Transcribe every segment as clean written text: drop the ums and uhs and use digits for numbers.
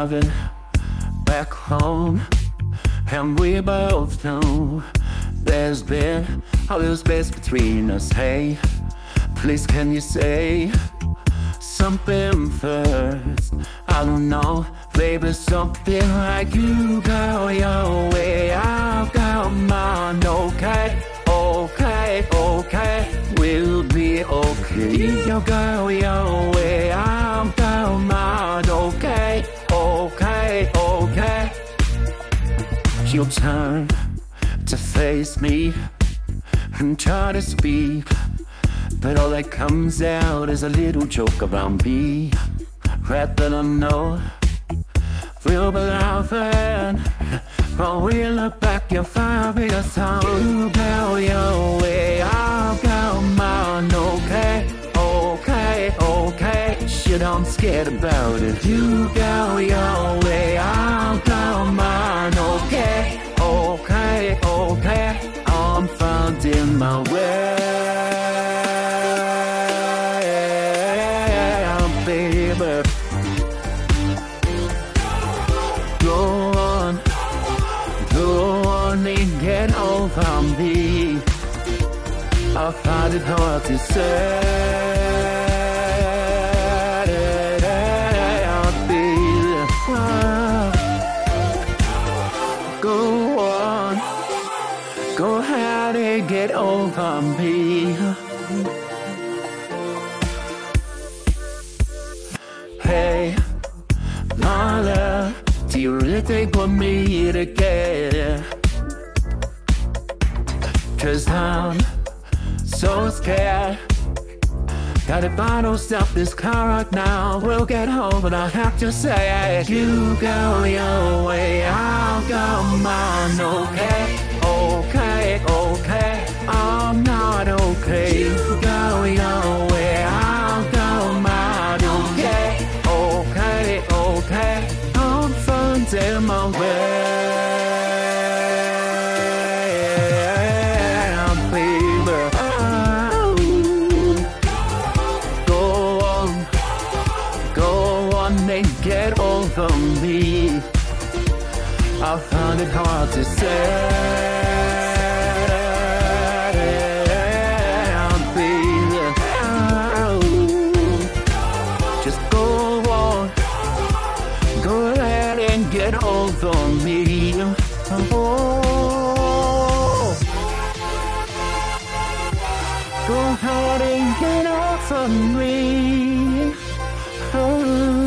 driving back home, and we both know there's been a little space between us. Hey, please can you say something first? I don't know, baby, something like you go your way, I'll go mine. Okay, okay, okay, we'll be okay. You go your way, I'll go mine. Okay, okay, okay. You'll turn to face me and try to speak, but all that comes out is a little joke around me. Rather than know we'll be laughing, but we look back, you'll find me a song. You go your way, I'll go mine. Okay, okay, okay, shit, I'm scared about it. You go your way, I'll go mine. Okay, okay, okay, I'm finding my way. Get over me, I find it hard to say. I'll be go on, go ahead and get over me. Hey, my love, do you really think we'll meet again? 'Cause I'm so scared that if I don't stop this car right now, we'll get home, but I have to say, you go your way, I'll go mine. Okay, okay, okay, I'm not okay. You go your way, I'll go mine. Okay, okay, okay, I'm finding my way. Get over me, I find it hard to say. Just go on, go ahead and get over me. Oh, go ahead and get over me. Oh.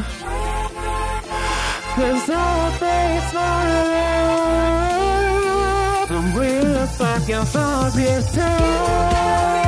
'Cause all face for love, and we'll fuck your fucking time.